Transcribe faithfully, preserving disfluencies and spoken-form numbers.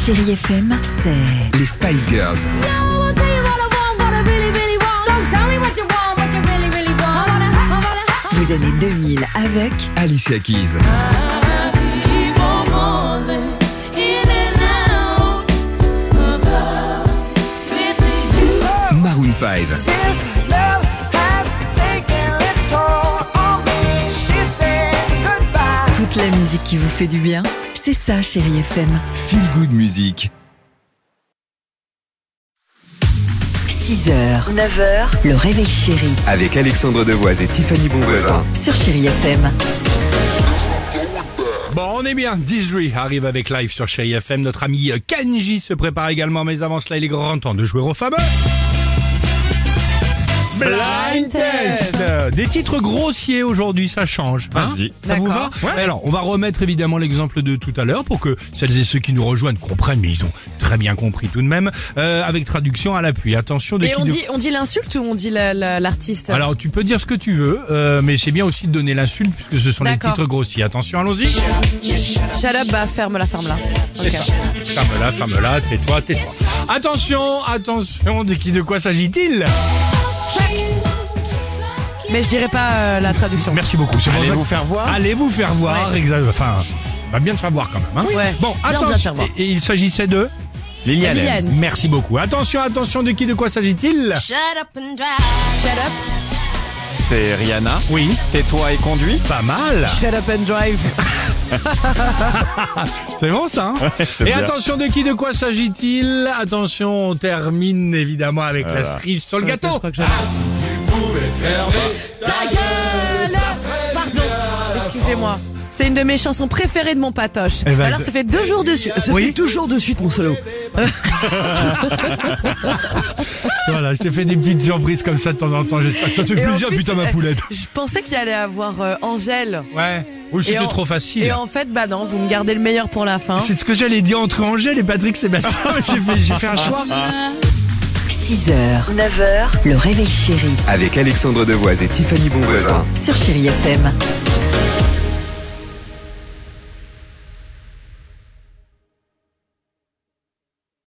Chérie F M, c'est les Spice Girls. vous années deux mille avec Alicia Keys. Maroon five. toute la musique qui vous fait du bien. C'est ça, Chérie F M. Feel Good Music. six heures, neuf heures, le réveil chéri. Avec Alexandre Devoise et Tiffany Bonvoisin. Sur Chérie F M. Bon, on est bien. Dizri arrive avec live sur Chérie F M. Notre ami Kenji se prépare également, mais avant cela, il est grand temps de jouer au fameux Blind Test. Des titres grossiers aujourd'hui, ça change. Hein, Vas-y. ça vous va? Ouais. Alors, on va remettre évidemment l'exemple de tout à l'heure pour que celles et ceux qui nous rejoignent comprennent, mais ils ont très bien compris tout de même, euh, avec traduction à l'appui. Attention de Et qui on de... dit, on dit l'insulte ou on dit la- la- l'artiste? Alors, tu peux dire ce que tu veux, euh, mais c'est bien aussi de donner l'insulte puisque ce sont des D'accord. titres grossiers. Attention, allons-y. Shut up, bah ferme-la, ferme-la. C'est Ok. ça. Ferme-la, ferme-la, tais-toi, tais-toi. Attention, attention, de qui, de quoi s'agit-il? Mais je dirais pas euh, la traduction. Merci beaucoup. C'est pour Allez ça que- vous faire voir. Allez vous faire voir, Ouais. exact. Enfin, va bien te faire voir quand même. Hein. Ouais. Bon, Bien, bien attention. faire voir. Et, et il s'agissait de. Liliane. Liliane. Merci beaucoup. Attention, attention, de qui, de quoi s'agit-il? Shut up and drive. Shut up, C'est Rihanna. Oui, Tais-toi et conduis. pas mal. shut up and drive. C'est bon ça. Hein j'aime et bien. attention, de qui, de quoi s'agit-il? Attention, on termine évidemment avec la Voilà. cerise sur le Je gâteau. crois que j'avais- Ta gueule! Pardon, excusez-moi. C'est une de mes chansons préférées de mon patoche. Eh ben, Alors ça fait deux jours de suite. Ça Oui. fait deux jours de suite mon solo. Voilà, je t'ai fait des petites surprises comme ça de temps en temps. J'espère que ça te fait Et plaisir, ensuite, putain ma poulette. Je pensais qu'il allait avoir euh, Angèle. Ouais. Oui, c'était Et en- trop facile. Et en fait, bah non, vous me gardez le meilleur pour la fin. C'est ce que j'allais dire entre Angèle et Patrick Sébastien. j'ai fait, j'ai fait un choix. six heures, neuf heures, le réveil chéri. Avec Alexandre Devoise et Tiffany Bonvoisin. Sur Chérie F M.